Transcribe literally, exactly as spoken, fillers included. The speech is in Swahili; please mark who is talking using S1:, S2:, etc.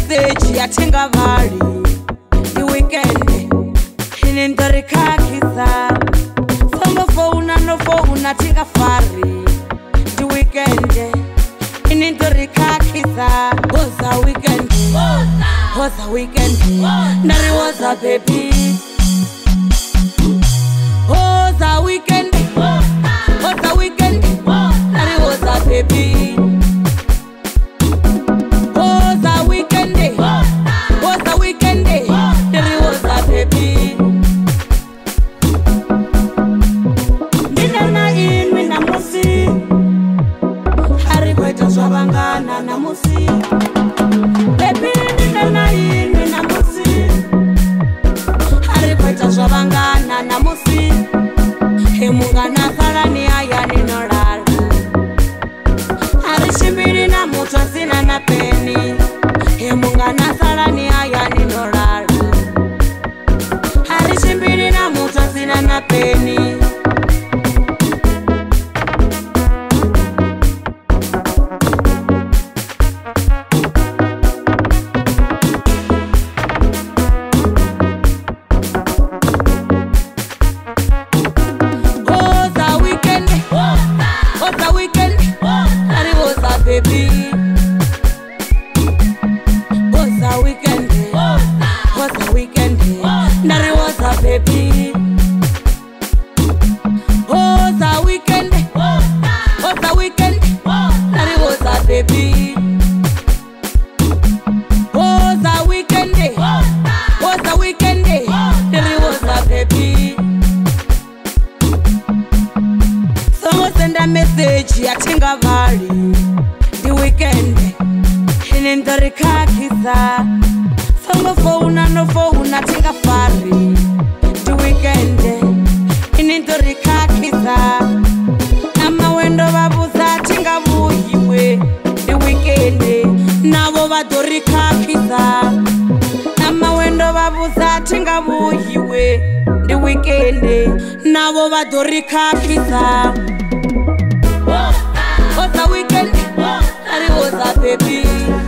S1: message yatenga vali the weekend inendarikakisa songo phone no phone atinga fari the weekend inendarikakisa was a weekend was a weekend nari was a baby was a weekend was a weekend nari was a baby was a weekend was a weekend nari was a baby nina in mina musi hari kweta swabangana na musi baby nina in mina musi hari kweta swabangana na musi hemungana farani aya ninorala hari shimbiri na mutu asina na peni hemungana farani aya ninorala hari shimbiri na mutu asina na peni baby was a weekend was a weekend nari was a baby was a weekend was a weekend nari was a baby was a weekend was a weekend nari was a baby someone send a message yatenga vali the weekend inendarikakisa songo phone no phone atinga fari the weekend inendarikakisa ama wendo babuza tinga buyiwe the weekend nabo badorikakisa ama wendo babuza tinga buyiwe the weekend nabo badorikakisa was a weekend nari was a baby